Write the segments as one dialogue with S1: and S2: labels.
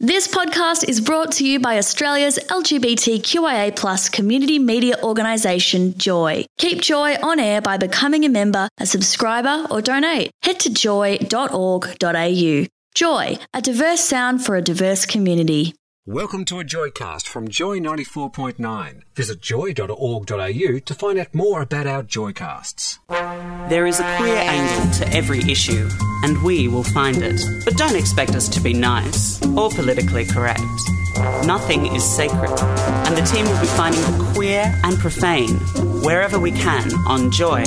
S1: This podcast is brought to you by Australia's LGBTQIA+ community media organisation, Joy. Keep Joy on air by becoming a member, a subscriber or donate. Head to joy.org.au. Joy, a diverse sound for a diverse community.
S2: Welcome to a Joycast from Joy 94.9. Visit joy.org.au to find out more about our Joycasts.
S3: There is a queer angle to every issue, and we will find it. But don't expect us to be nice or politically correct. Nothing is sacred, and the team will be finding the queer and profane wherever we can on Joy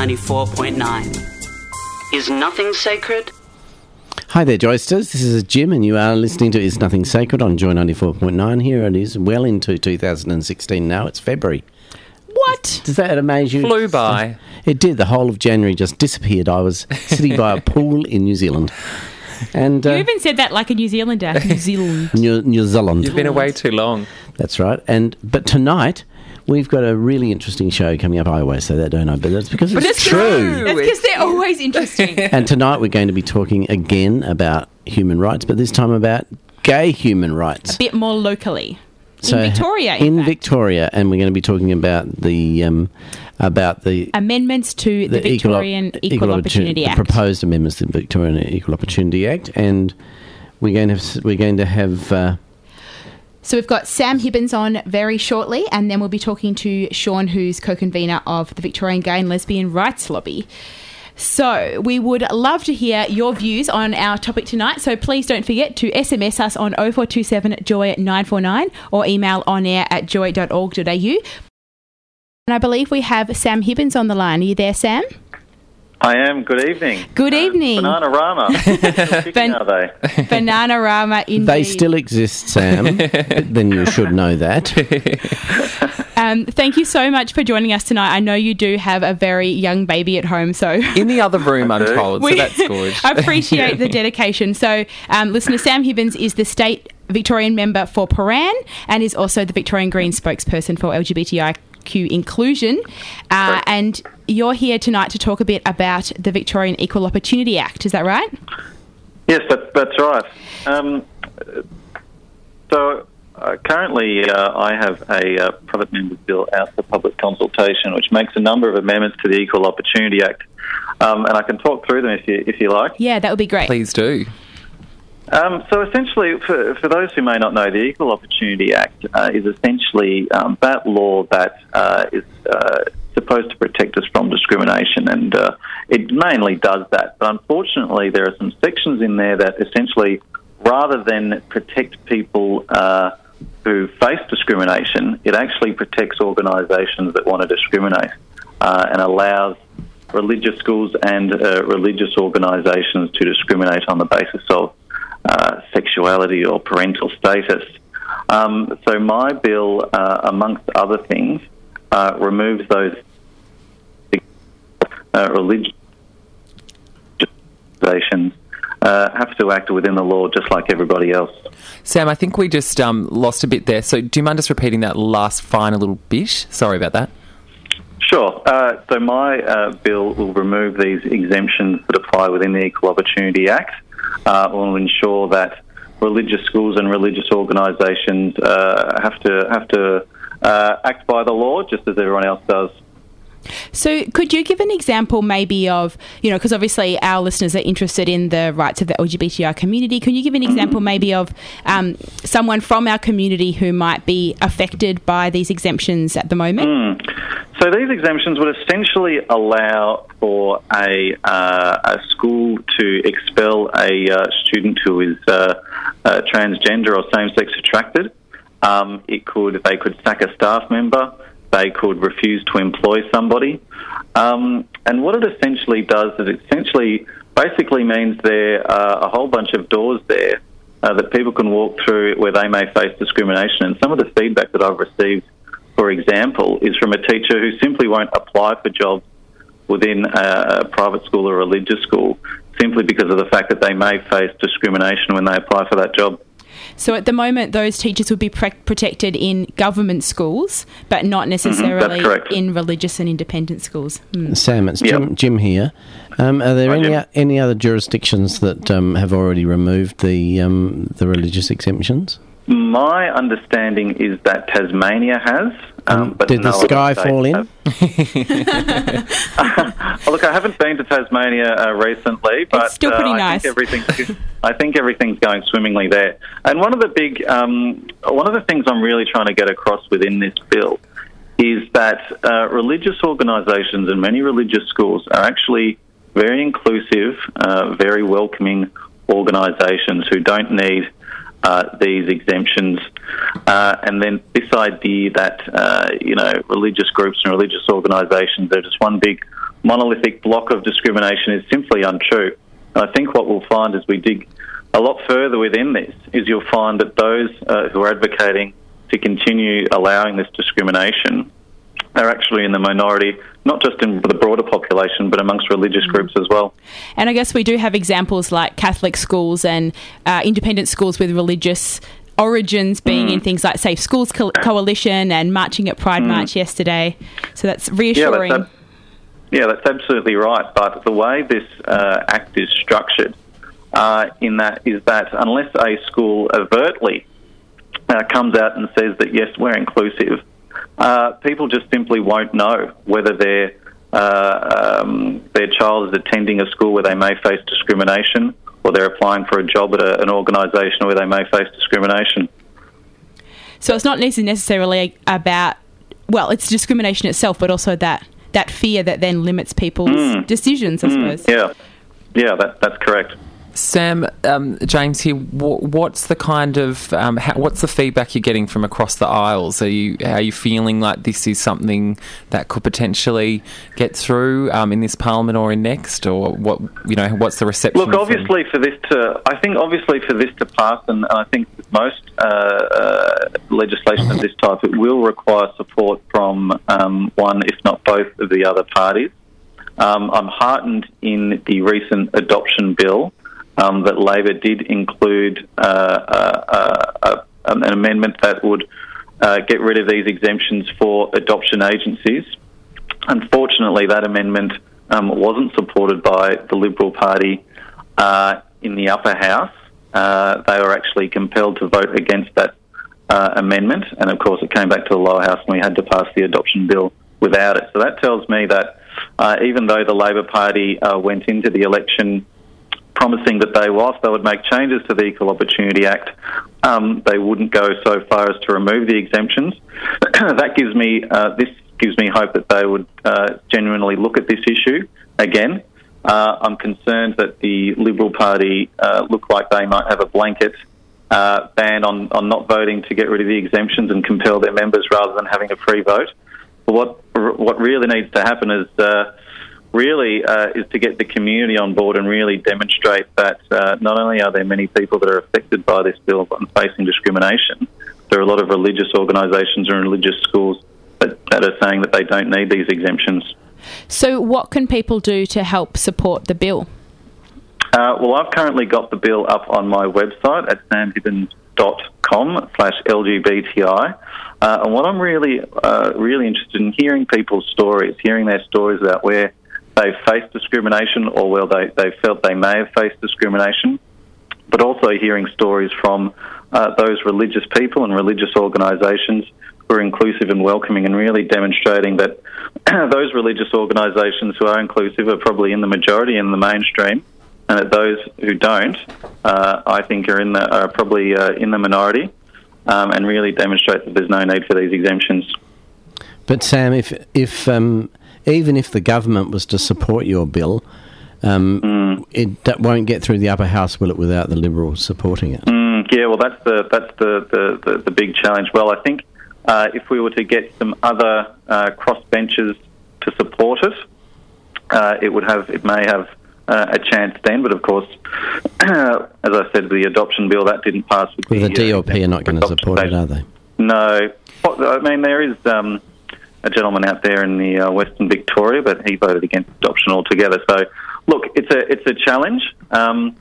S3: 94.9. Is nothing sacred?
S4: Hi there, Joysters. This is Jim, and you are listening to Is Nothing Sacred on Joy 94.9. Here it is, well into 2016 now. It's February.
S5: What?
S4: Does that amaze you?
S5: Flew by.
S4: It did. The whole of January just disappeared. I was sitting by a pool in New Zealand. And
S6: you even said that like a New Zealander. New Zealand.
S4: New Zealand.
S5: You've been away too long.
S4: That's right. But tonight, we've got a really interesting show coming up. I always say that, don't I? But that's because it's true.
S6: That's because they're always interesting.
S4: And tonight we're going to be talking again about human rights, but this time about gay human rights.
S6: A bit more locally.
S4: So
S6: in Victoria,
S4: in Victoria, and we're going to be talking about the
S6: amendments to the Victorian Equal Opportunity Act.
S4: The proposed amendments to the Victorian Equal Opportunity Act, and we're going to have.
S6: So we've got Sam Hibbins on very shortly, and then we'll be talking to Sean, who's co-convener of the Victorian Gay and Lesbian Rights Lobby. So we would love to hear your views on our topic tonight. So please don't forget to SMS us on 0427 Joy 949 or email onair@joy.org.au. And I believe we have Sam Hibbins on the line. Are you there, Sam?
S7: I am. Good evening.
S6: Good evening.
S7: Bananarama. Still kicking, are they?
S6: Bananarama, indeed.
S4: They still exist, Sam. Then you should know that.
S6: Thank you so much for joining us tonight. I know you do have a very young baby at home, so
S5: in the other room, I'm told. So that's good.
S6: I appreciate the dedication. So, listener, Sam Hibbins is the state Victorian member for Paran and is also the Victorian Greens spokesperson for LGBTIQ inclusion. And you're here tonight to talk a bit about the Victorian Equal Opportunity Act. Is that right?
S7: Yes, that's right. Currently, I have a private member's bill out for public consultation, which makes a number of amendments to the Equal Opportunity Act, and I can talk through them if you like.
S6: Yeah, that would be great.
S5: Please do.
S7: So essentially, for those who may not know, the Equal Opportunity Act is essentially that law that is supposed to protect us from discrimination, and it mainly does that. But unfortunately, there are some sections in there that essentially, rather than protect people who face discrimination, it actually protects organisations that want to discriminate and allows religious schools and religious organisations to discriminate on the basis of sexuality or parental status. So my bill, amongst other things, removes those religious organisations have to act within the law just like everybody else.
S5: Sam, I think we just lost a bit there. So do you mind just repeating that last final little bit? Sorry about that.
S7: Sure. So my bill will remove these exemptions that apply within the Equal Opportunity Act. Will ensure that religious schools and religious organisations have to act by the law just as everyone else does.
S6: So could you give an example maybe of, because obviously our listeners are interested in the rights of the LGBTI community. Can you give an example maybe of someone from our community who might be affected by these exemptions at the moment?
S7: So these exemptions would essentially allow for a school to expel a student who is transgender or same-sex attracted. They could sack a staff member. They could refuse to employ somebody. And what it essentially does is basically means there are a whole bunch of doors there that people can walk through where they may face discrimination. And some of the feedback that I've received, for example, is from a teacher who simply won't apply for jobs within a private school or religious school simply because of the fact that they may face discrimination when they apply for that job.
S6: So at the moment, those teachers would be protected in government schools, but not necessarily in religious and independent schools.
S4: Sam, it's Jim here. Are there any other jurisdictions that have already removed the religious exemptions?
S7: My understanding is that Tasmania has. But
S4: did the sky fall in?
S7: Look, I haven't been to Tasmania recently, but
S6: it's still pretty nice.
S7: I think everything's going swimmingly there. And one of the things I'm really trying to get across within this bill is that religious organisations and many religious schools are actually very inclusive, very welcoming organisations who don't need these exemptions, and then this idea that religious groups and religious organisations are just one big monolithic block of discrimination is simply untrue. And I think what we'll find as we dig a lot further within this is you'll find that those who are advocating to continue allowing this discrimination are actually in the minority, not just in the broader population, but amongst religious groups as well.
S6: And I guess we do have examples like Catholic schools and independent schools with religious origins being in things like Safe Schools Coalition and marching at Pride March yesterday. So that's reassuring.
S7: That's absolutely right. But the way this Act is structured is that unless a school overtly comes out and says that, yes, we're inclusive, people just simply won't know whether their child is attending a school where they may face discrimination or they're applying for a job at an organisation where they may face discrimination.
S6: So it's not necessarily about, it's discrimination itself, but also that fear that then limits people's decisions, I suppose.
S7: Yeah, that's correct.
S5: Sam, James here. What's the kind of what's the feedback you're getting from across the aisles? Are you feeling like this is something that could potentially get through in this Parliament or in next, or what's the reception?
S7: Look, obviously for this to pass, and I think most legislation of this type, it will require support from one, if not both, of the other parties. I'm heartened in the recent adoption bill that Labor did include an amendment that would get rid of these exemptions for adoption agencies. Unfortunately, that amendment wasn't supported by the Liberal Party in the upper house. They were actually compelled to vote against that amendment, and of course it came back to the lower house and we had to pass the adoption bill without it. So that tells me that even though the Labor Party went into the election promising that whilst they would make changes to the Equal Opportunity Act, they wouldn't go so far as to remove the exemptions. That gives me hope that they would genuinely look at this issue again. I'm concerned that the Liberal Party look like they might have a blanket ban on not voting to get rid of the exemptions and compel their members rather than having a free vote. But what really needs to happen is to get the community on board and really demonstrate that not only are there many people that are affected by this bill and facing discrimination, there are a lot of religious organisations and religious schools that are saying that they don't need these exemptions.
S6: So what can people do to help support the bill?
S7: I've currently got the bill up on my website at samhibbins.com/LGBTI. And what I'm really interested in hearing people's stories, hearing their stories about where they've faced discrimination or where they felt they may have faced discrimination, but also hearing stories from those religious people and religious organisations who are inclusive and welcoming, and really demonstrating that those religious organisations who are inclusive are probably in the majority in the mainstream, and that those who don't, I think, are probably in the minority, and really demonstrate that there's no need for these exemptions.
S4: But Sam, if even if the government was to support your bill, it won't get through the upper house, will it, without the Liberals supporting it?
S7: Yeah, well, that's the big challenge. Well, I think if we were to get some other crossbenchers to support it, it may have a chance then. But of course, as I said, the adoption bill that didn't pass.
S4: The DLP are not going to support it, are they?
S7: No, I mean there is a gentleman out there in the Western Victoria, but he voted against adoption altogether. So, look, it's a challenge.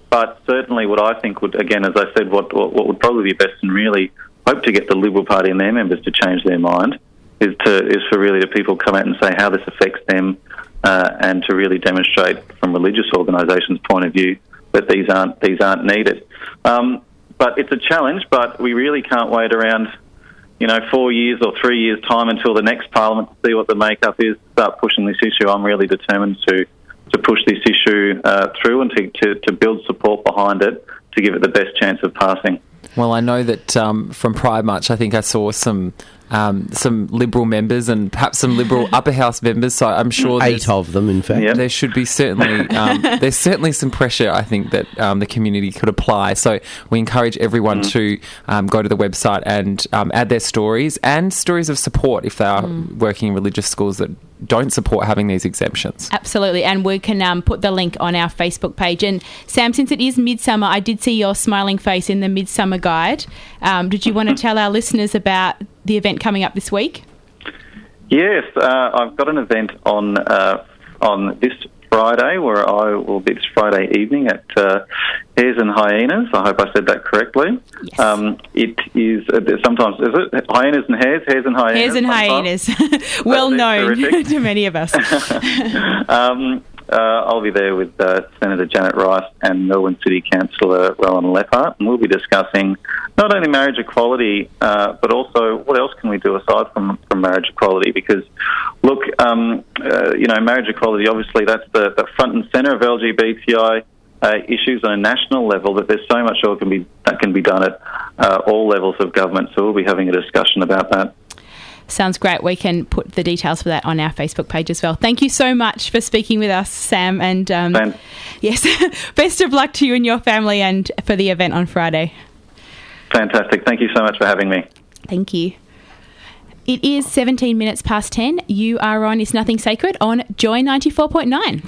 S7: But certainly what I think would, again, as I said, what would probably be best and really hope to get the Liberal Party and their members to change their mind is for really the people come out and say how this affects them and to really demonstrate from religious organisations' point of view that these aren't needed. But it's a challenge, but we really can't wait around 4 years or 3 years' time until the next Parliament to see what the makeup is, start pushing this issue. I'm really determined to push this issue through and to build support behind it to give it the best chance of passing.
S5: Well, I know that from Pride March, I think I saw some Liberal members and perhaps some Liberal upper house members. So I'm sure
S4: 8 of them, in fact.
S5: There should be certainly there's certainly some pressure, I think, that the community could apply. So we encourage everyone to go to the website and add their stories and stories of support if they are working in religious schools that don't support having these exemptions.
S6: Absolutely, and we can put the link on our Facebook page. And Sam, since it is Midsummer, I did see your smiling face in the Midsummer Guide. Did you want to tell our listeners about the event coming up this week?
S7: Yes, I've got an event on this Friday where I will be this Friday evening at Hares and Hyenas. I hope I said that correctly.
S6: Yes.
S7: It is sometimes, is it hyenas and hares? Hares and hyenas.
S6: Hares and hyenas, well known to many of us.
S7: I'll be there with Senator Janet Rice and Melbourne City Councillor Rowan Leppard, and we'll be discussing not only marriage equality, but also what else can we do aside from marriage equality? Because, look, marriage equality, obviously that's the front and centre of LGBTI issues on a national level, but there's so much that can be done at all levels of government, so we'll be having a discussion about that.
S6: Sounds great. We can put the details for that on our Facebook page as well. Thank you so much for speaking with us, Sam. And yes, best of luck to you and your family and for the event on Friday.
S7: Fantastic. Thank you so much for having me.
S6: Thank you. It is 17 minutes past 10. You are on Is Nothing Sacred on Joy 94.9.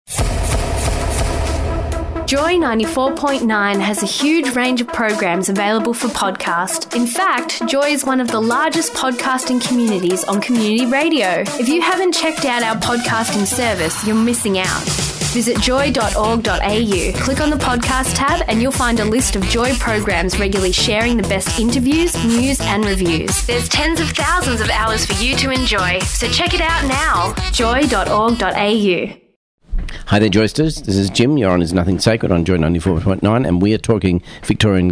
S1: Joy 94.9 has a huge range of programs available for podcast. In fact, Joy is one of the largest podcasting communities on community radio. If you haven't checked out our podcasting service, you're missing out. Visit joy.org.au, click on the podcast tab and you'll find a list of Joy programs regularly sharing the best interviews, news and reviews. There's tens of thousands of hours for you to enjoy, so check it out now. joy.org.au.
S4: Hi there, Joysters. This is Jim. You're on Is Nothing Sacred on Joy 94.9, and we are talking Victorian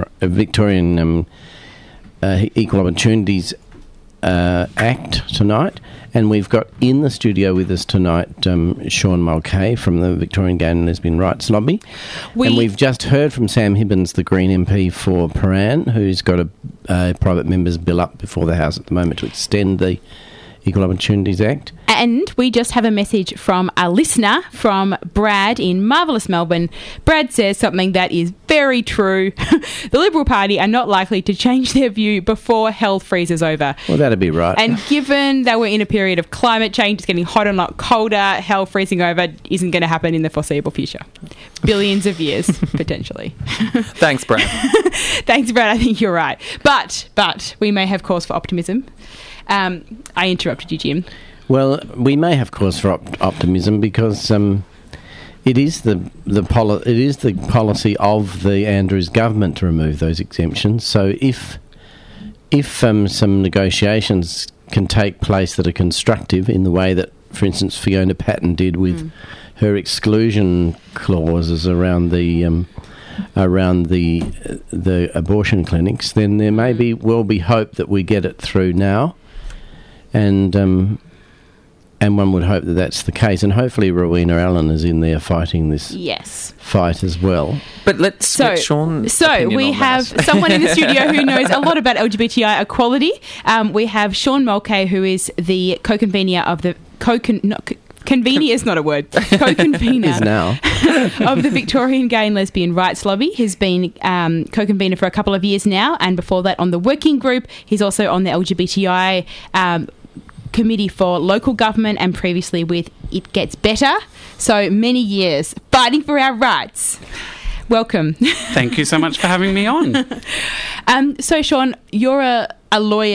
S4: Equal Opportunities Act tonight. And we've got in the studio with us tonight Sean Mulcahy from the Victorian Gay and Lesbian Rights Lobby. And we've just heard from Sam Hibbins, the Green MP for Prahran, who's got a private member's bill up before the House at the moment to extend the Equal Opportunities Act.
S6: And we just have a message from a listener, from Brad in marvellous Melbourne. Brad says something that is very true. The Liberal Party are not likely to change their view before hell freezes over.
S4: Well, that'd be right.
S6: And given that we're in a period of climate change, it's getting hotter, not colder, hell freezing over isn't going to happen in the foreseeable future. Billions of years, potentially.
S5: Thanks, Brad.
S6: Thanks, Brad. I think you're right. But we may have cause for optimism. I interrupted you, Jim.
S4: Well, we may have cause for optimism because it is the policy of the Andrews government to remove those exemptions. So if some negotiations can take place that are constructive in the way that, for instance, Fiona Patten did with her exclusion clauses around the abortion clinics, then there may be hope that we get it through now. And one would hope that that's the case. And hopefully Rowena Allen is in there fighting this fight as well.
S5: But let's get Sean's
S6: So we have someone in the studio who knows a lot about LGBTI equality. We have Sean Mulcahy, who is the co-convener of the... Convener is not a word. Co-convener
S4: is now.
S6: Of the Victorian Gay and Lesbian Rights Lobby. He's been co-convener for a couple of years now, and before that on the working group. He's also on the LGBTI committee for local government, and previously with It Gets Better. So many years fighting for our rights. Welcome.
S8: Thank you so much for having me on.
S6: So Sean, you're a lawyer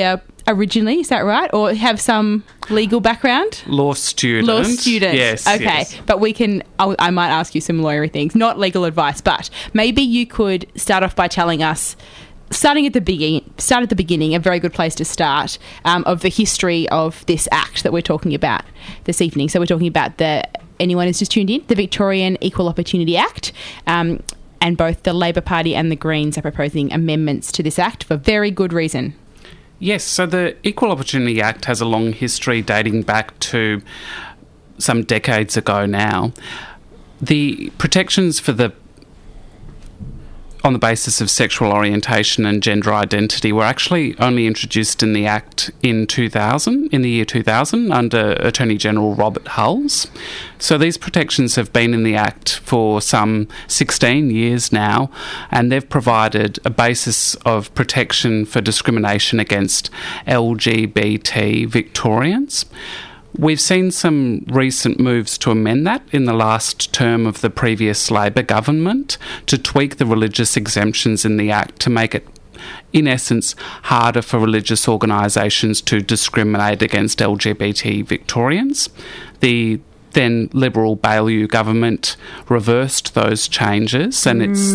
S6: originally, is that right? Or have some legal background?
S8: Law student.
S6: Law student.
S8: Yes.
S6: Okay.
S8: Yes.
S6: But I might ask you some lawyery things, not legal advice, but maybe you could start off by telling us, start at the beginning, a very good place to start, of the history of this act that we're talking about this evening. So we're talking about anyone who's just tuned in, the Victorian Equal Opportunity Act, and both the Labor Party and the Greens are proposing amendments to this act for very good reason.
S8: Yes, so the Equal Opportunity Act has a long history dating back to some decades ago now. The protections on the basis of sexual orientation and gender identity were actually only introduced in the Act in the year 2000, under Attorney General Robert Hulls. So these protections have been in the Act for some 16 years now, and they've provided a basis of protection for discrimination against LGBT Victorians. We've seen some recent moves to amend that in the last term of the previous Labor government to tweak the religious exemptions in the Act to make it, in essence, harder for religious organisations to discriminate against LGBT Victorians. The then Liberal Baillieu government reversed those changes, and it's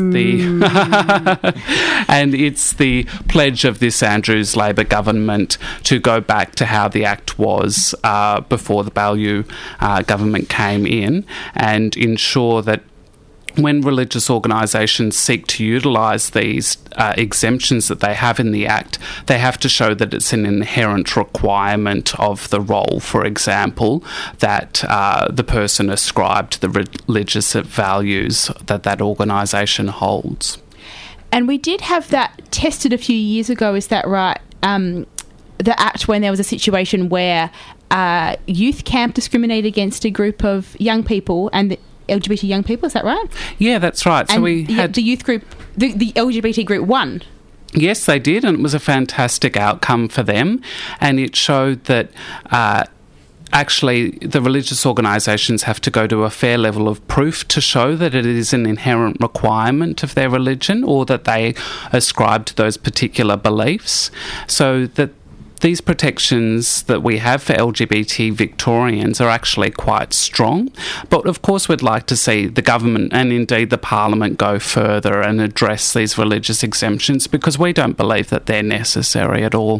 S8: the pledge of this Andrews Labor government to go back to how the Act was before the Baillieu government came in, and ensure that when religious organisations seek to utilise these exemptions that they have in the Act, they have to show that it's an inherent requirement of the role, for example, that the person ascribed to the religious values that organisation holds.
S6: And we did have that tested a few years ago, is that right? The Act, when there was a situation where youth camp discriminated against a group of young people, and LGBT young people, is that right?
S8: Yeah, that's right. So we had
S6: the youth group, the LGBT group won.
S8: Yes, they did, and it was a fantastic outcome for them, and it showed that actually the religious organisations have to go to a fair level of proof to show that it is an inherent requirement of their religion or that they ascribe to those particular beliefs, so that these protections that we have for LGBT Victorians are actually quite strong. But of course we'd like to see the government and indeed the Parliament go further and address these religious exemptions, because we don't believe that they're necessary at all.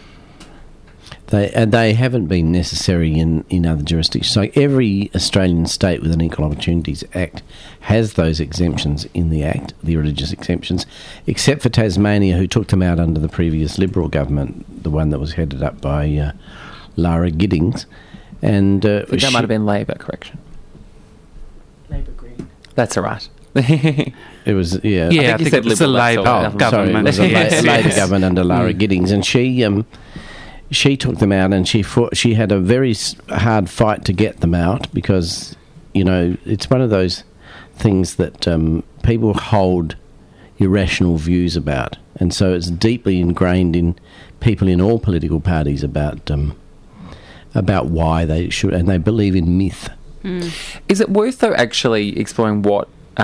S4: They haven't been necessary in other jurisdictions. So every Australian state with an Equal Opportunities Act has those exemptions in the Act, the religious exemptions, except for Tasmania, who took them out under the previous Liberal government, the one that was headed up by Lara Giddings. And
S5: that might have been Labor, correction.
S6: Labor Green.
S5: That's all right.
S4: It was, yeah.
S8: I think it was a Labor government.
S4: Sorry, it was a Labor government under Lara Giddings, and she took them out, and she had a very hard fight to get them out, because, you know, it's one of those things that people hold irrational views about, and so it's deeply ingrained in people in all political parties about why they should, and they believe in myth.
S5: Is it worth, though, actually exploring what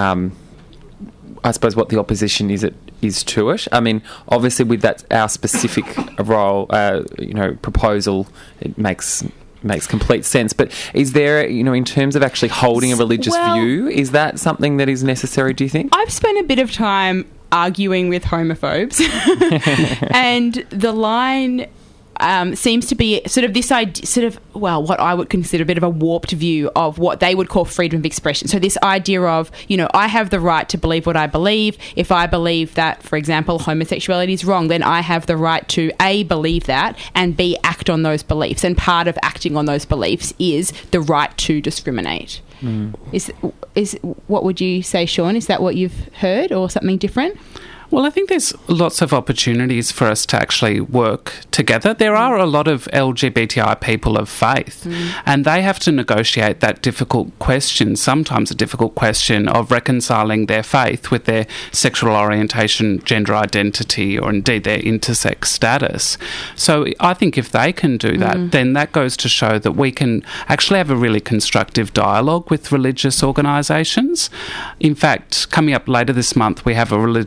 S5: I suppose what the opposition is to it? I mean, obviously with that our specific role, proposal, it makes complete sense. But is there, in terms of actually holding a religious view, is that something that is necessary, do you think?
S6: I've spent a bit of time arguing with homophobes, and the line seems to be sort of this idea, what I would consider a bit of a warped view of what they would call freedom of expression. So this idea of, I have the right to believe what I believe. If I believe that, for example, homosexuality is wrong, then I have the right to A, believe that, and B, act on those beliefs. And part of acting on those beliefs is the right to discriminate. Is what would you say, Sean? Is that what you've heard, or something different?
S8: Well, I think there's lots of opportunities for us to actually work together. There are a lot of LGBTI people of faith, and they have to negotiate that difficult question, sometimes a difficult question of reconciling their faith with their sexual orientation, gender identity, or indeed their intersex status. So I think if they can do that, then that goes to show that we can actually have a really constructive dialogue with religious organisations. In fact, coming up later this month, we have a religious roundtable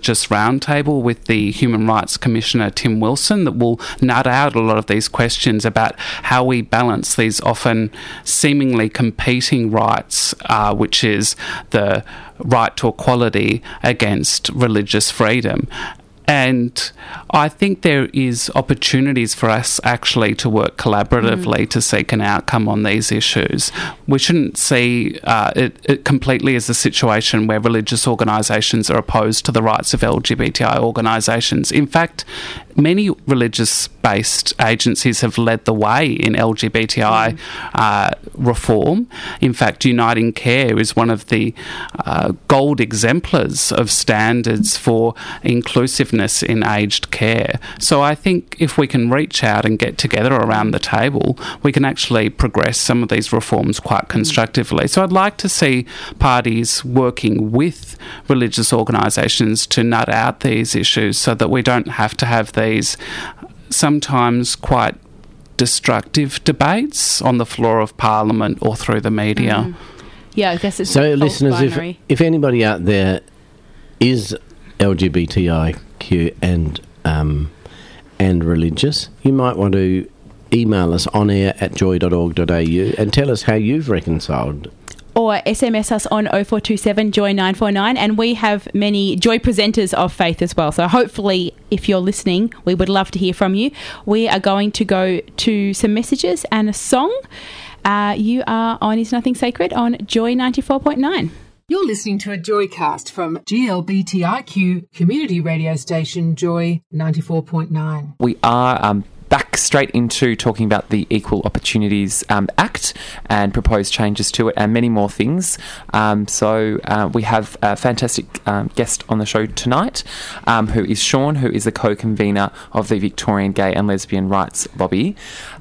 S8: roundtable with the Human Rights Commissioner, Tim Wilson, that will nut out a lot of these questions about how we balance these often seemingly competing rights, which is the right to equality against religious freedom. And I think there is opportunities for us actually to work collaboratively to seek an outcome on these issues. We shouldn't see it completely as a situation where religious organisations are opposed to the rights of LGBTI organisations. In fact, many religious-based agencies have led the way in LGBTI reform. In fact, Uniting Care is one of the gold exemplars of standards for inclusiveness in aged care. So I think if we can reach out and get together around the table, we can actually progress some of these reforms quite constructively. So I'd like to see parties working with religious organisations to nut out these issues so that we don't have to have these sometimes quite destructive debates on the floor of Parliament or through the media.
S6: Yeah, I guess it's
S4: so. Listeners, if anybody out there is LGBTIQ and religious, you might want to email us on air at joy.org.au and tell us how you've reconciled.
S6: Or SMS us on 0427 Joy 949, and we have many Joy presenters of faith as well. So hopefully, if you're listening, we would love to hear from you. We are going to go to some messages and a song. You are on Is Nothing Sacred on Joy 94.9.
S9: You're listening to a Joycast from GLBTIQ community radio station Joy 94.9.
S5: We are back straight into talking about the Equal Opportunities Act and proposed changes to it and many more things. So we have a fantastic guest on the show tonight, who is Sean, who is the co-convener of the Victorian Gay and Lesbian Rights Lobby.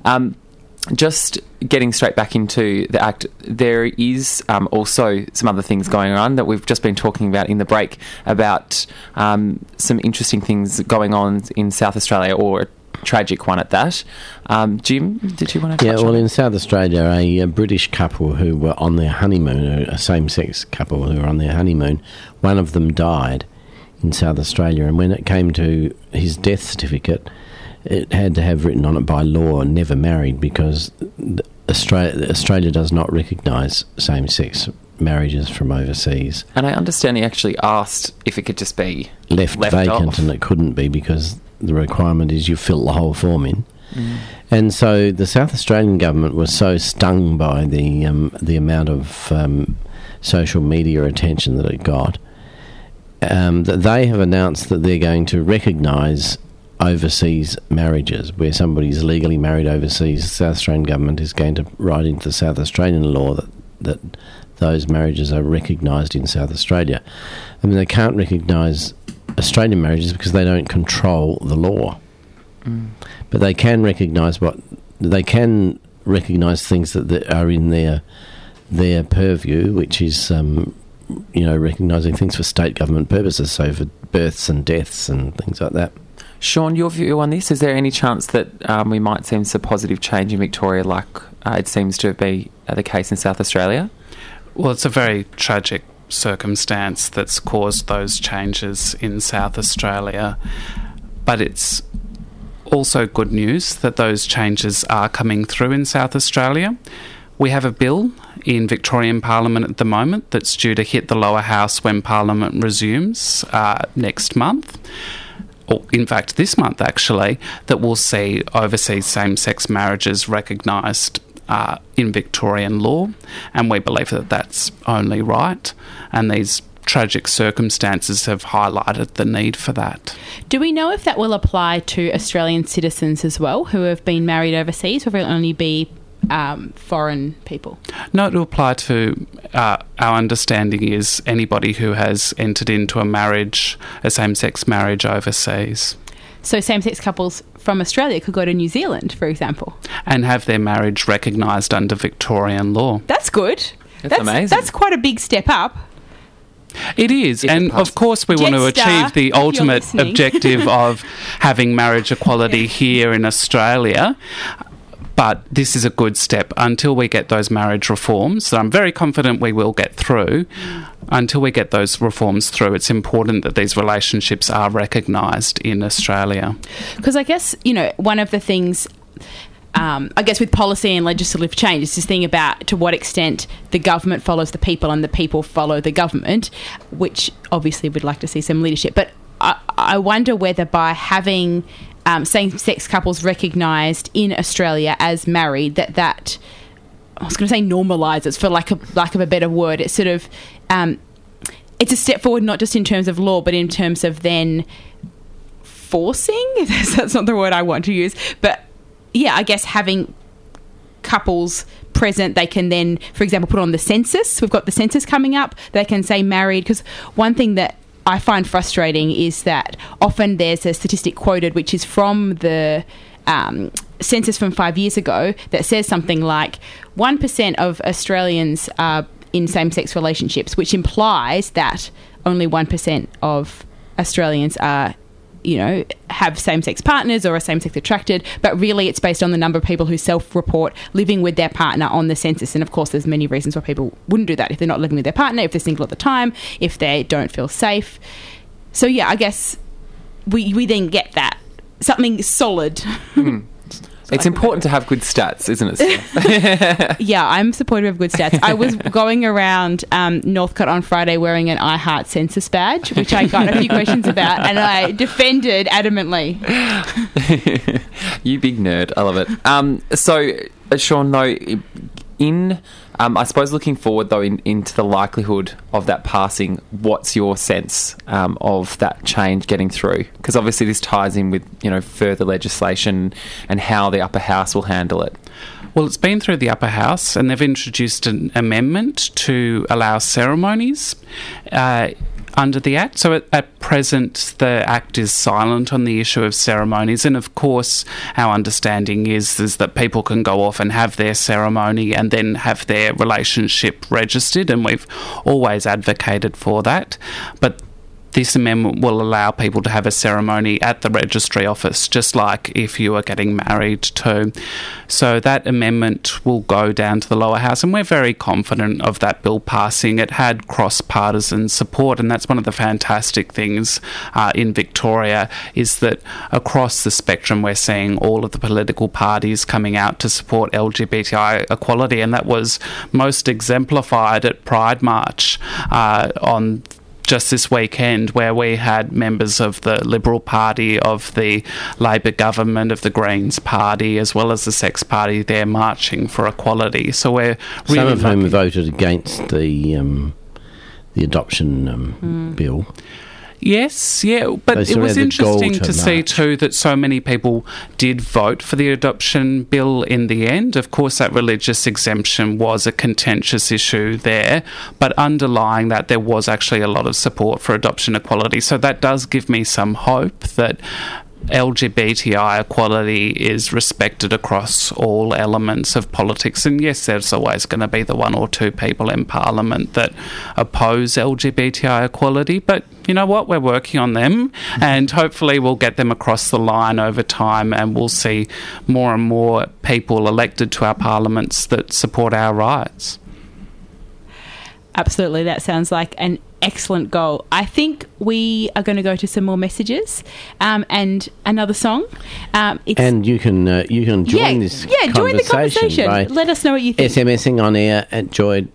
S5: Just getting straight back into the Act, there is also some other things going on that we've just been talking about in the break about some interesting things going on in South Australia, or a tragic one at that. Jim, did you want to touch on?
S4: Yeah, well, in South Australia, a British couple who were on their honeymoon, a same-sex couple who were on their honeymoon, one of them died in South Australia, and when it came to his death certificate, it had to have written on it by law, never married, because Australia does not recognise same-sex marriages from overseas.
S5: And I understand he actually asked if it could just be
S4: left vacant
S5: off.
S4: And it couldn't be because the requirement is you fill the whole form in. And so the South Australian government was so stung by the amount of social media attention that it got that they have announced that they're going to recognise overseas marriages where somebody's legally married overseas. The South Australian government is going to write into the South Australian law that those marriages are recognised in South Australia. I mean, they can't recognise Australian marriages because they don't control the law. But they can recognise things that are in their purview, which is recognising things for state government purposes, so for births and deaths and things like that.
S5: Sean, your view on this? Is there any chance that we might see some positive change in Victoria like it seems to be the case in South Australia?
S8: Well, it's a very tragic circumstance that's caused those changes in South Australia, but it's also good news that those changes are coming through in South Australia. We have a bill in Victorian Parliament at the moment that's due to hit the lower house when Parliament resumes next month. Or in fact this month actually, that will see overseas same-sex marriages recognised in Victorian law, and we believe that that's only right, and these tragic circumstances have highlighted the need for that.
S6: Do we know if that will apply to Australian citizens as well who have been married overseas, or will it only be foreign people?
S8: No, it will apply to, our understanding is anybody who has entered into a same-sex marriage overseas.
S6: So same-sex couples from Australia could go to New Zealand, for example,
S8: and have their marriage recognised under Victorian law.
S6: That's good.
S5: That's amazing.
S6: That's quite a big step up.
S8: It is, and of course we want to achieve the ultimate objective of having marriage equality here in Australia. But this is a good step until we get those marriage reforms that I'm very confident we will get through. Until we get those reforms through, it's important that these relationships are recognised in Australia.
S6: Because I guess, one of the things, I guess with policy and legislative change, is this thing about to what extent the government follows the people and the people follow the government, which obviously we'd like to see some leadership. But I wonder whether by having same-sex couples recognised in Australia as married, that I was going to say normalises, for lack of a better word. It's sort of it's a step forward, not just in terms of law, but in terms of then forcing. That's not the word I want to use, but yeah, I guess having couples present, they can then, for example, put on the census. We've got the census coming up. They can say married, because one thing that I find frustrating is that often there's a statistic quoted which is from the census from 5 years ago that says something like 1% of Australians are in same-sex relationships, which implies that only 1% of Australians are, have same-sex partners or are same-sex attracted, but really it's based on the number of people who self-report living with their partner on the census. And of course there's many reasons why people wouldn't do that, if they're not living with their partner, if they're single at the time, if they don't feel safe. So yeah, I guess we then get that, something solid.
S5: It's important to have good stats, isn't it?
S6: Yeah, I'm supportive of good stats. I was going around Northcote on Friday wearing an I Heart Census badge, which I got a few questions about, and I defended adamantly.
S5: You big nerd. I love it. So, Sean, though, I suppose looking forward, though, into the likelihood of that passing, what's your sense of that change getting through? Because obviously this ties in with, further legislation and how the upper house will handle it.
S8: Well, it's been through the upper house and they've introduced an amendment to allow ceremonies under the Act. So at present, the Act is silent on the issue of ceremonies. And of course, our understanding is that people can go off and have their ceremony and then have their relationship registered. And we've always advocated for that. But this amendment will allow people to have a ceremony at the registry office, just like if you are getting married too. So that amendment will go down to the lower house, and we're very confident of that bill passing. It had cross-partisan support, and that's one of the fantastic things in Victoria, is that across the spectrum we're seeing all of the political parties coming out to support LGBTI equality, and that was most exemplified at Pride March on just this weekend, where we had members of the Liberal Party, of the Labor government, of the Greens Party, as well as the Sex Party there marching for equality. So we're really
S4: some of whom voted against the adoption bill.
S8: Yes, yeah, but it was interesting to see too that so many people did vote for the adoption bill in the end. Of course, that religious exemption was a contentious issue there, but underlying that there was actually a lot of support for adoption equality. So that does give me some hope that LGBTI equality is respected across all elements of politics. And yes, there's always going to be the one or two people in Parliament that oppose LGBTI equality, but you know what, we're working on them, and hopefully we'll get them across the line over time, and we'll see more and more people elected to our parliaments that support our rights.
S6: Absolutely, that sounds like an excellent goal. I think we are going to go to some more messages and another song.
S4: And you can join this conversation.
S6: Join the conversation. Let us know what you think.
S4: SMSing on air at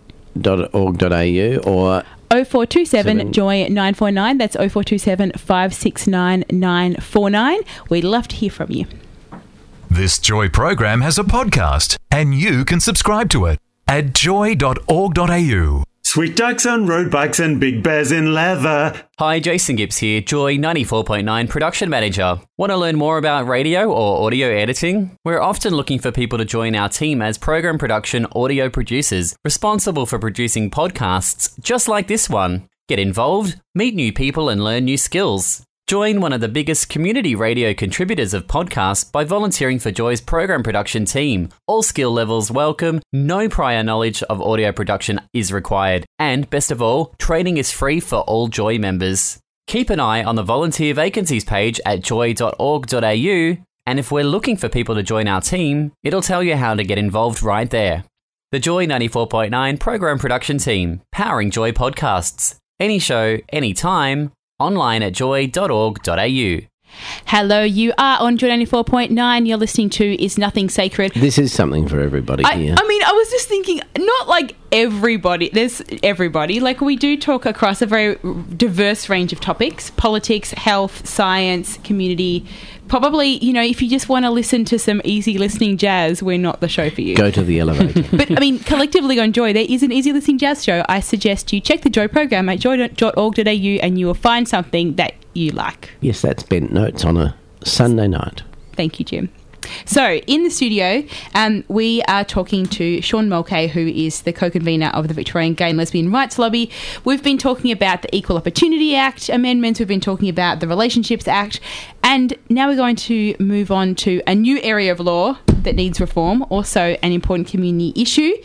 S4: joy.org.au or
S6: 0427 Joy 949. That's 0427 569 949. We'd love to hear from you.
S10: This Joy program has a podcast, and you can subscribe to it at joy.org.au.
S11: Sweet ducks on road bikes and big bears in leather.
S12: Hi, Jason Gibbs here, Joy 94.9 Production Manager. Want to learn more about radio or audio editing? We're often looking for people to join our team as program production audio producers, responsible for producing podcasts just like this one. Get involved, meet new people and learn new skills. Join one of the biggest community radio contributors of podcasts by volunteering for Joy's program production team. All skill levels welcome, no prior knowledge of audio production is required, and best of all, training is free for all Joy members. Keep an eye on the volunteer vacancies page at joy.org.au And if we're looking for people to join our team, it'll tell you how to get involved right there. The Joy 94.9 program production team, powering Joy podcasts. Any show, anytime, online at joy.org.au.
S6: Hello, you are on Joy 94.9. You're listening to Is Nothing Sacred.
S4: This is something for everybody here.
S6: I mean, I was just thinking, not like everybody. There's everybody. Like, we do talk across a very diverse range of topics: politics, health, science, community. Probably, if you just want to listen to some easy listening jazz, we're not the show for you.
S4: Go to the elevator.
S6: But, I mean, collectively on Joy, there is an easy listening jazz show. I suggest you check the Joy program at joy.org.au and you will find something that you like.
S4: Yes, that's Bent Notes on a Sunday night.
S6: Thank you, Jim. So, in the studio, we are talking to Sean Mulcahy, who is the co-convener of the Victorian Gay and Lesbian Rights Lobby. We've been talking about the Equal Opportunity Act amendments. We've been talking about the Relationships Act. And now we're going to move on to a new area of law that needs reform, also an important community issue,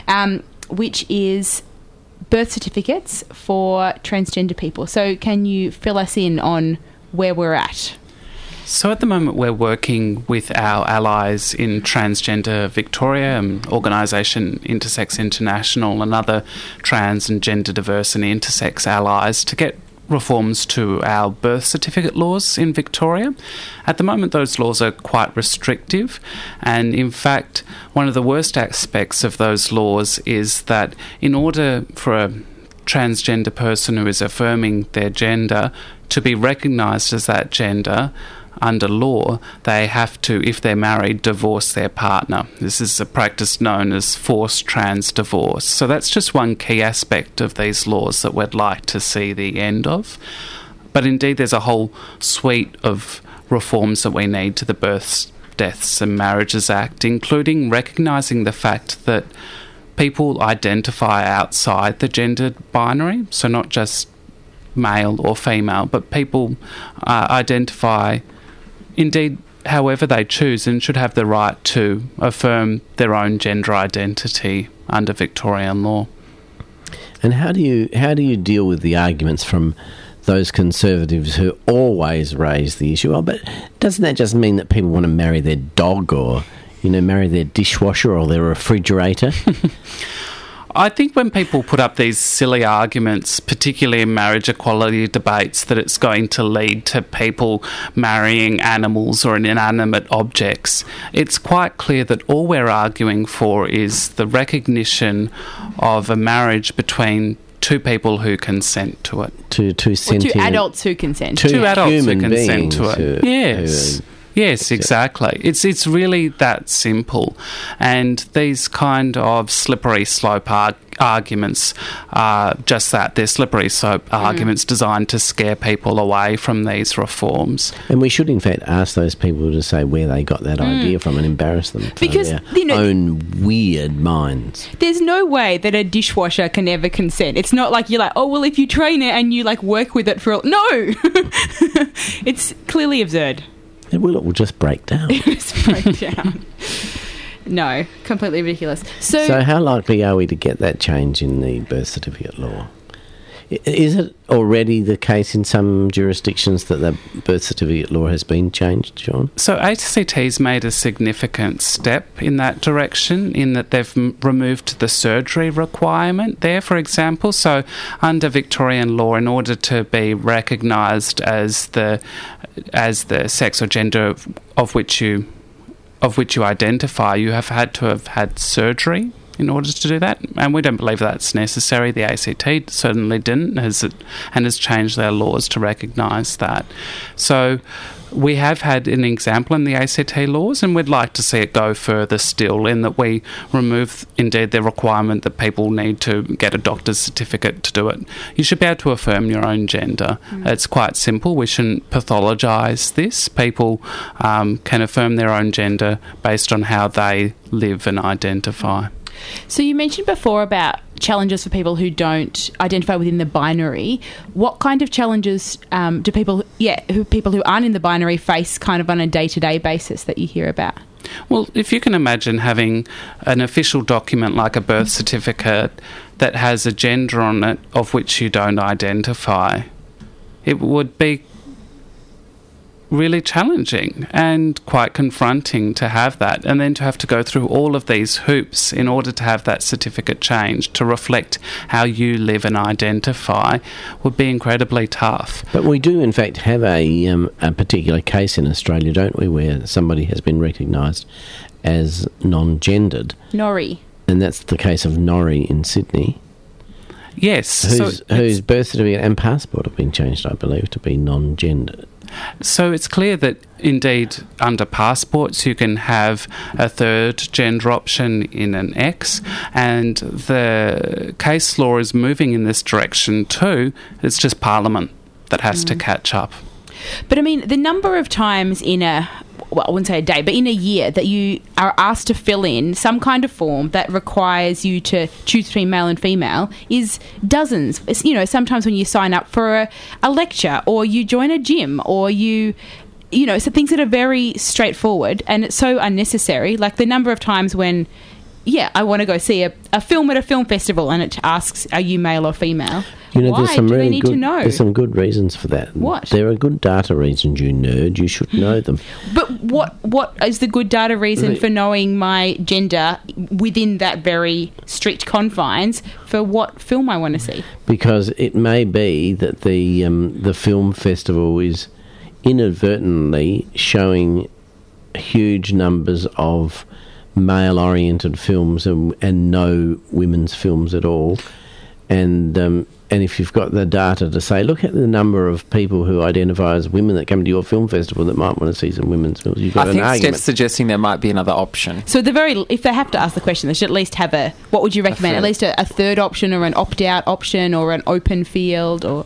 S6: which is birth certificates for transgender people. So, can you fill us in on where we're at?
S8: So at the moment we're working with our allies in Transgender Victoria, organisation Intersex International and other trans and gender diverse and intersex allies to get reforms to our birth certificate laws in Victoria. At the moment those laws are quite restrictive, and in fact one of the worst aspects of those laws is that in order for a transgender person who is affirming their gender to be recognised as that gender, under law, they have to, if they're married, divorce their partner. This is a practice known as forced trans divorce. So that's just one key aspect of these laws that we'd like to see the end of. But indeed, there's a whole suite of reforms that we need to the Births, Deaths and Marriages Act, including recognising the fact that people identify outside the gendered binary, so not just male or female, but people identify indeed however they choose and should have the right to affirm their own gender identity under Victorian law.
S4: And how do you deal with the arguments from those conservatives who always raise the issue? Oh, but doesn't that just mean that people want to marry their dog or, marry their dishwasher or their refrigerator?
S8: I think when people put up these silly arguments, particularly in marriage equality debates, that it's going to lead to people marrying animals or inanimate objects, it's quite clear that all we're arguing for is the recognition of a marriage between two people who consent to it.
S6: Two adults who consent.
S8: Two adults who consent to it. Yes. Yes, exactly. It's really that simple. And these kind of slippery slope arguments are just that. They're slippery slope arguments designed to scare people away from these reforms.
S4: And we should, in fact, ask those people to say where they got that idea from and embarrass them for their own weird minds.
S6: There's no way that a dishwasher can ever consent. It's not like you're like, oh, well, if you train it and you, work with it for... No! It's clearly absurd.
S4: It will just break down.
S6: No, completely ridiculous.
S4: So how likely are we to get that change in the birth certificate law? Is it already the case in some jurisdictions that the birth certificate law has been changed, Sean?
S8: So ACT's made a significant step in that direction, in that they've removed the surgery requirement there, for example. So under Victorian law, in order to be recognised as the sex or gender of which you identify, you have had to have had surgery in order to do that, and we don't believe that's necessary. The ACT certainly didn't, and has changed their laws to recognise that. So we have had an example in the ACT laws, and we'd like to see it go further still, in that we remove indeed the requirement that people need to get a doctor's certificate to do it. You should be able to affirm your own gender. It's quite simple. We shouldn't pathologise this. People can affirm their own gender based on how they live and identify.
S6: So you mentioned before about challenges for people who don't identify within the binary. What kind of challenges do people who aren't in the binary face kind of on a day-to-day basis that you hear about?
S8: Well, if you can imagine having an official document like a birth certificate that has a gender on it of which you don't identify, it would be really challenging and quite confronting to have that, and then to have to go through all of these hoops in order to have that certificate changed to reflect how you live and identify would be incredibly tough.
S4: But we do in fact have a particular case in Australia, don't we, where somebody has been recognised as non-gendered.
S6: Norrie.
S4: And that's the case of Norrie in Sydney.
S8: Yes.
S4: Whose birth certificate and passport have been changed, I believe, to be non-gendered.
S8: So it's clear that indeed under passports you can have a third gender option in an X, and the case law is moving in this direction too. It's just Parliament that has to catch up.
S6: But I mean, the number of times in I wouldn't say a day, but in a year that you are asked to fill in some kind of form that requires you to choose between male and female is dozens. It's, sometimes when you sign up for a lecture, or you join a gym, or so things that are very straightforward, and it's so unnecessary. Like the number of times when, I want to go see a film at a film festival and it asks, are you male or female? Why
S4: there's some
S6: do
S4: really
S6: they need
S4: good,
S6: to know?
S4: There's some good reasons for that.
S6: What?
S4: There are good data reasons, you nerd. You should know them.
S6: But what is the good data reason for knowing my gender within that very strict confines for what film I want to see?
S4: Because it may be that the film festival is inadvertently showing huge numbers of male-oriented films and no women's films at all. And if you've got the data to say, look at the number of people who identify as women that come to your film festival that might want to see some women's films, you've got an argument. I think
S5: Steph's suggesting there might be another option.
S6: So if they have to ask the question, they should at least have what would you recommend? At least a third option, or an opt-out option, or an open field, or...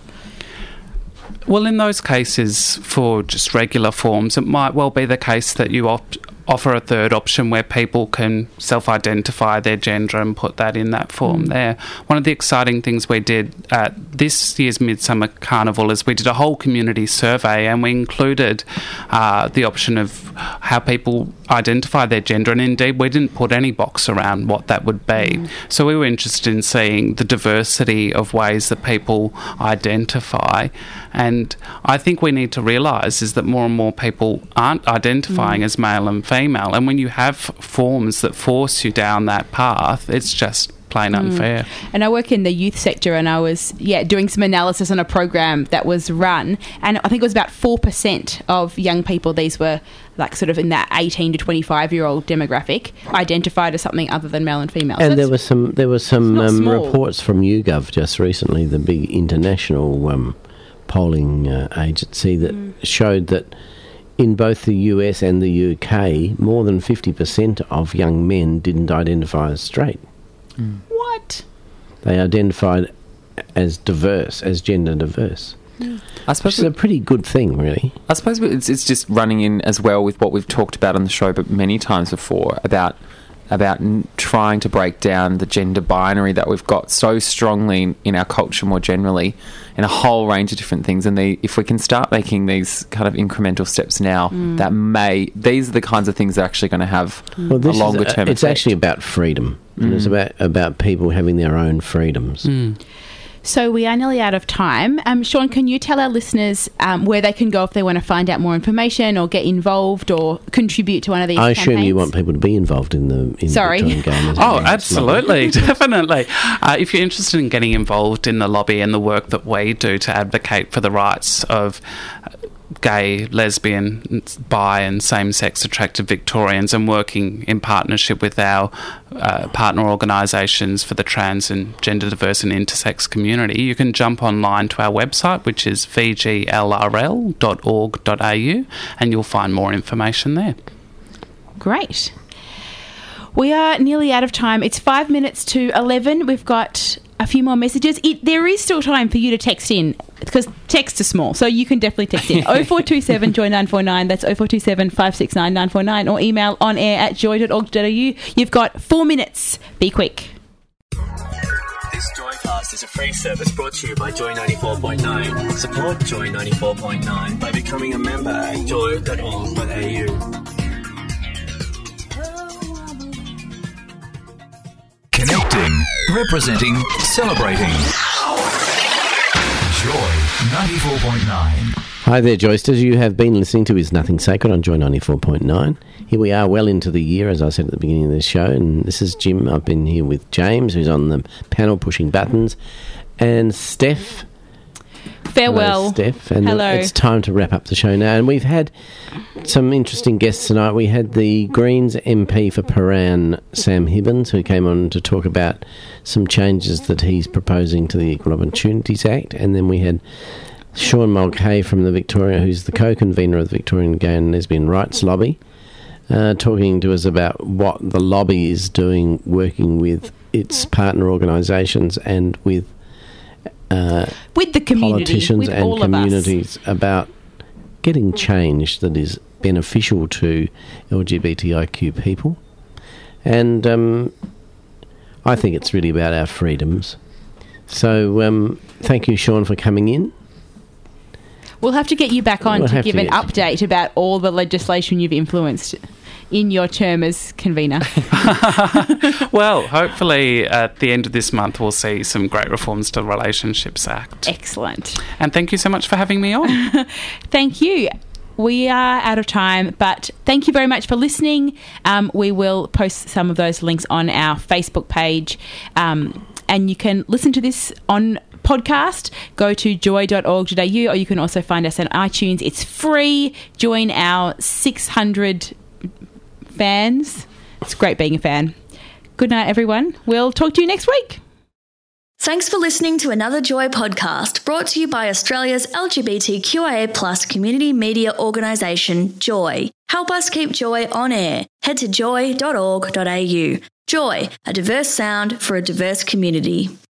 S8: Well, in those cases, for just regular forms, it might well be the case that you offer a third option where people can self-identify their gender and put that in that form there. One of the exciting things we did at this year's Midsummer Carnival is we did a whole community survey, and we included the option of how people identify their gender, and indeed we didn't put any box around what that would be. So we were interested in seeing the diversity of ways that people identify, and I think we need to realise is that more and more people aren't identifying as male and female, and when you have forms that force you down that path, it's just plain unfair.
S6: And I work in the youth sector, and I was doing some analysis on a program that was run, and I think it was about 4% of young people, these were like sort of in that 18 to 25-year-old demographic, identified as something other than male and female.
S4: And
S6: so
S4: there were some reports from YouGov just recently, the big international polling agency, that showed that in both the US and the UK, more than 50% of young men didn't identify as straight.
S6: What?
S4: They identified as diverse, as gender diverse.
S5: I suppose
S4: which is a pretty good thing, really.
S5: I suppose it's just running in as well with what we've talked about on the show, but many times before, about trying to break down the gender binary that we've got so strongly in our culture more generally, in a whole range of different things. And if we can start making these kind of incremental steps now, these are the kinds of things that are actually going to have a longer term effect.
S4: It's actually about freedom. And it's about people having their own freedoms.
S6: So we are nearly out of time. Sean, can you tell our listeners where they can go if they want to find out more information or get involved or contribute to one of these campaigns?
S4: I assume you want people to be involved in the Victorian Game.
S8: Oh, absolutely, definitely. If you're interested in getting involved in the lobby and the work that we do to advocate for the rights of gay, lesbian, bi and same-sex attracted Victorians, and working in partnership with our partner organisations for the trans and gender diverse and intersex community, you can jump online to our website, which is vglrl.org.au, and you'll find more information there.
S6: Great. We are nearly out of time. It's 5 minutes to 11. We've got a few more messages. There is still time for you to text in, because texts are small, so you can definitely text in. 0427 Joy 949. That's 0427 569 949, or email onair@joy.org.au. You've got 4 minutes. Be quick.
S13: This Joycast is a free service brought to you by Joy 94.9. Support Joy 94.9 by becoming a member at joy.org.au.
S10: Connecting, representing, celebrating. Joy 94.9.
S4: Hi there, Joysters. You have been listening to Is Nothing Sacred on Joy 94.9. Here we are well into the year, as I said at the beginning of the show, and this is Jim. I've been here with James, who's on the panel pushing buttons, and Steph.
S6: Farewell.
S4: Hello, Steph. And
S6: Hello.
S4: It's time to wrap up the show now. And we've had some interesting guests tonight. We had the Greens MP for Paran, Sam Hibbins, who came on to talk about some changes that he's proposing to the Equal Opportunities Act. And then we had Sean Mulcahy from the Victoria, who's the co-convener of the Victorian Gay and Lesbian Rights Lobby, talking to us about what the lobby is doing, working with its partner organisations and with
S6: the community,
S4: politicians
S6: with
S4: and
S6: all
S4: communities about getting change that is beneficial to LGBTIQ people. And I think it's really about our freedoms. So thank you, Sean, for coming in.
S6: We'll have to get you back on to give an update about all the legislation you've influenced in your term as convener.
S8: Well, hopefully at the end of this month we'll see some great reforms to the Relationships Act.
S6: Excellent.
S8: And thank you so much for having me on.
S6: Thank you. We are out of time, but thank you very much for listening. We will post some of those links on our Facebook page, and you can listen to this on podcast. Go to joy.org.au, or you can also find us on iTunes. It's free. Join our 600 fans. It's great being a fan. Good night, everyone. We'll talk to you next week.
S1: Thanks for listening to another Joy podcast brought to you by Australia's LGBTQIA+ community media organisation, Joy. Help us keep Joy on air. Head to joy.org.au. Joy, a diverse sound for a diverse community.